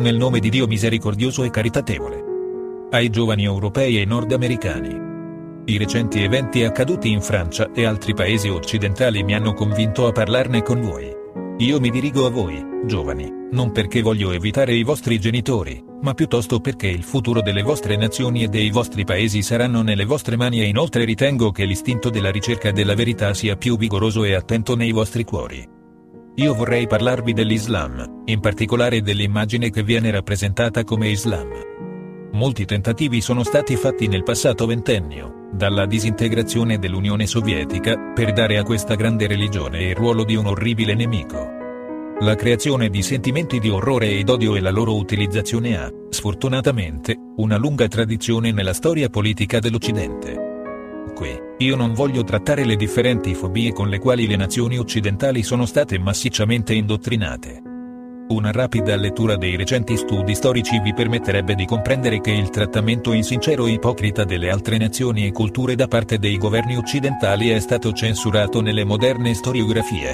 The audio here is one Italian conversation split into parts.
nel nome di Dio misericordioso e caritatevole. Ai giovani europei e nordamericani. I recenti eventi accaduti in Francia e altri paesi occidentali mi hanno convinto a parlarne con voi. Io mi dirigo a voi, giovani, non perché voglio evitare i vostri genitori, ma piuttosto perché il futuro delle vostre nazioni e dei vostri paesi saranno nelle vostre mani e inoltre ritengo che l'istinto della ricerca della verità sia più vigoroso e attento nei vostri cuori. Io vorrei parlarvi dell'Islam, in particolare dell'immagine che viene rappresentata come Islam. Molti tentativi sono stati fatti nel passato ventennio, dalla disintegrazione dell'Unione Sovietica, per dare a questa grande religione il ruolo di un orribile nemico. La creazione di sentimenti di orrore ed odio e la loro utilizzazione ha, sfortunatamente, una lunga tradizione nella storia politica dell'Occidente. Qui, io non voglio trattare le differenti fobie con le quali le nazioni occidentali sono state massicciamente indottrinate. Una rapida lettura dei recenti studi storici vi permetterebbe di comprendere che il trattamento insincero e ipocrita delle altre nazioni e culture da parte dei governi occidentali è stato censurato nelle moderne storiografie.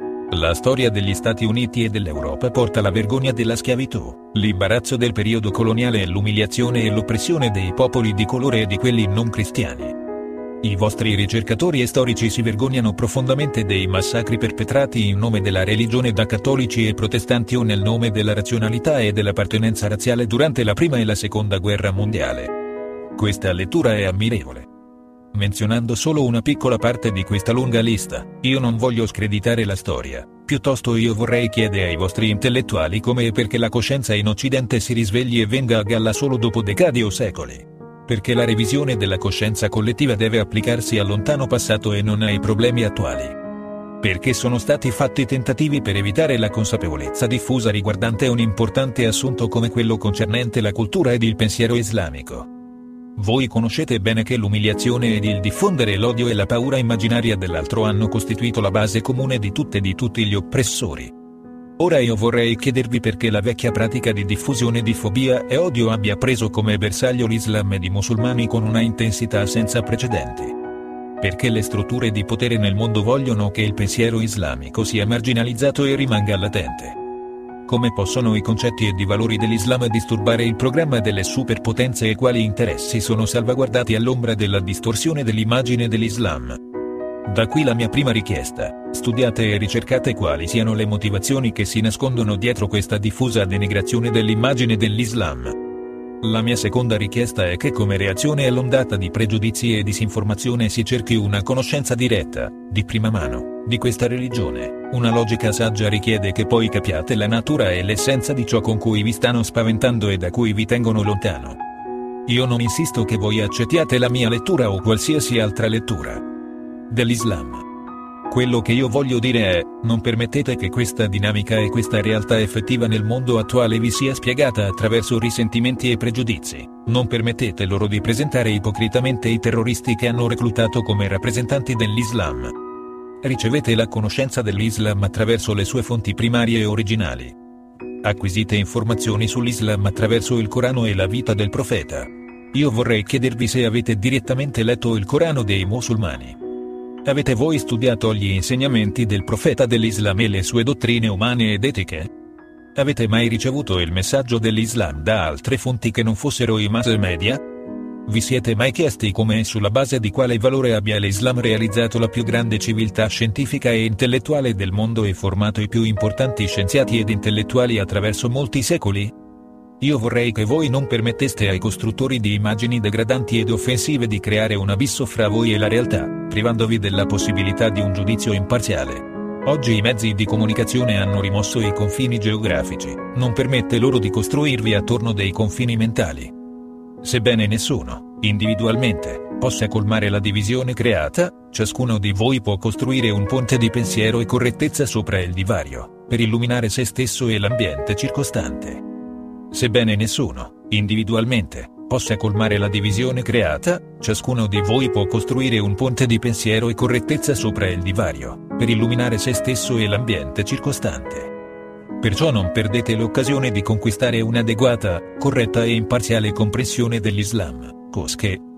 La storia degli Stati Uniti e dell'Europa porta la vergogna della schiavitù, l'imbarazzo del periodo coloniale e l'umiliazione e l'oppressione dei popoli di colore e di quelli non cristiani. I vostri ricercatori e storici si vergognano profondamente dei massacri perpetrati in nome della religione da cattolici e protestanti o nel nome della razionalità e dell'appartenenza razziale durante la Prima e la Seconda Guerra Mondiale. Questa lettura è ammirevole. Menzionando solo una piccola parte di questa lunga lista, io non voglio screditare la storia, piuttosto io vorrei chiedere ai vostri intellettuali come e perché la coscienza in Occidente si risvegli e venga a galla solo dopo decadi o secoli. Perché la revisione della coscienza collettiva deve applicarsi al lontano passato e non ai problemi attuali. Perché sono stati fatti tentativi per evitare la consapevolezza diffusa riguardante un importante assunto come quello concernente la cultura ed il pensiero islamico. Voi conoscete bene che l'umiliazione ed il diffondere l'odio e la paura immaginaria dell'altro hanno costituito la base comune di tutte e di tutti gli oppressori. Ora io vorrei chiedervi perché la vecchia pratica di diffusione di fobia e odio abbia preso come bersaglio l'Islam ed i musulmani con una intensità senza precedenti. Perché le strutture di potere nel mondo vogliono che il pensiero islamico sia marginalizzato e rimanga latente. Come possono i concetti ed i valori dell'Islam disturbare il programma delle superpotenze e quali interessi sono salvaguardati all'ombra della distorsione dell'immagine dell'Islam? Da qui la mia prima richiesta: studiate e ricercate quali siano le motivazioni che si nascondono dietro questa diffusa denigrazione dell'immagine dell'Islam. La mia seconda richiesta è che come reazione all'ondata di pregiudizi e disinformazione si cerchi una conoscenza diretta, di prima mano, di questa religione. Una logica saggia richiede che poi capiate la natura e l'essenza di ciò con cui vi stanno spaventando e da cui vi tengono lontano. Io non insisto che voi accettiate la mia lettura o qualsiasi altra lettura dell'Islam. Quello che io voglio dire è, non permettete che questa dinamica e questa realtà effettiva nel mondo attuale vi sia spiegata attraverso risentimenti e pregiudizi. Non permettete loro di presentare ipocritamente i terroristi che hanno reclutato come rappresentanti dell'Islam. Ricevete la conoscenza dell'Islam attraverso le sue fonti primarie e originali. Acquisite informazioni sull'Islam attraverso il Corano e la vita del profeta. Io vorrei chiedervi se avete direttamente letto il Corano dei musulmani. Avete voi studiato gli insegnamenti del profeta dell'Islam e le sue dottrine umane ed etiche? Avete mai ricevuto il messaggio dell'Islam da altre fonti che non fossero i mass media? Vi siete mai chiesti come e sulla base di quale valore abbia l'Islam realizzato la più grande civiltà scientifica e intellettuale del mondo e formato i più importanti scienziati ed intellettuali attraverso molti secoli? Io vorrei che voi non permetteste ai costruttori di immagini degradanti ed offensive di creare un abisso fra voi e la realtà, privandovi della possibilità di un giudizio imparziale. Oggi i mezzi di comunicazione hanno rimosso i confini geografici, non permette loro di costruirvi attorno dei confini mentali. Sebbene nessuno, individualmente, possa colmare la divisione creata, ciascuno di voi può costruire un ponte di pensiero e correttezza sopra il divario, per illuminare se stesso e l'ambiente circostante. Sebbene nessuno, individualmente, possa colmare la divisione creata, ciascuno di voi può costruire un ponte di pensiero e correttezza sopra il divario, per illuminare se stesso e l'ambiente circostante. Perciò non perdete l'occasione di conquistare un'adeguata, corretta e imparziale comprensione dell'Islam, cosché,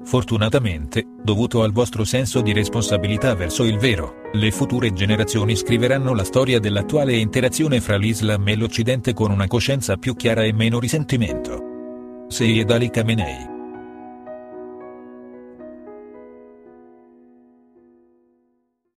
Fortunatamente, dovuto al vostro senso di responsabilità verso il vero, le future generazioni scriveranno la storia dell'attuale interazione fra l'Islam e l'Occidente con una coscienza più chiara e meno risentimento. Seyed Ali Khamenei